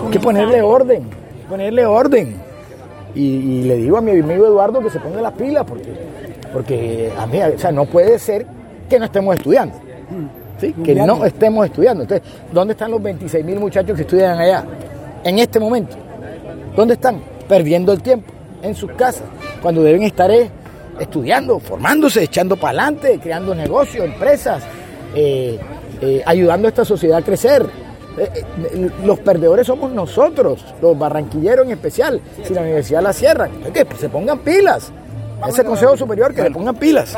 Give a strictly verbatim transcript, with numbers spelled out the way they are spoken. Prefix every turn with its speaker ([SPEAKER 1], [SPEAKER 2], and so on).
[SPEAKER 1] Hay que ponerle orden, ponerle orden. Y, y le digo a mi amigo Eduardo que se ponga las pilas, porque, porque a mí, o sea, no puede ser que no estemos estudiando. ¿Sí? Que no estemos estudiando. Entonces, ¿dónde están los veintiséis mil muchachos que estudian allá? En este momento. ¿Dónde están? Perdiendo el tiempo en sus casas, cuando deben estar eh, estudiando, formándose, echando para adelante, creando negocios, empresas, eh, eh, ayudando a esta sociedad a crecer. Eh, eh, los perdedores somos nosotros, los barranquilleros en especial, si la universidad la cierran. Entonces, que se pongan pilas. Ese Consejo Superior, que le pongan pilas.